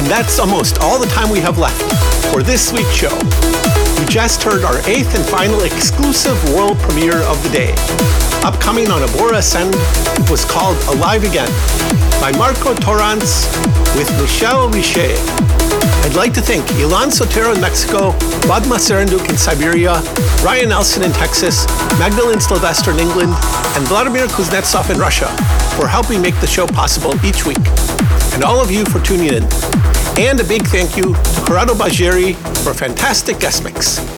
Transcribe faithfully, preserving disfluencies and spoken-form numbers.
And that's almost all the time we have left for this week's show. You just heard our eighth and final exclusive world premiere of the day. Upcoming on Abora Ascend, it was called Alive Again by Marco Torrance with Michelle Richer. I'd like to thank Ilan Sotero in Mexico, Vadma Serenduk in Siberia, Ryan Nelson in Texas, Magdalene Sylvester in England, and Vladimir Kuznetsov in Russia for helping make the show possible each week. And all of you for tuning in. And a big thank you to Corrado Bajeri for a fantastic guest mix.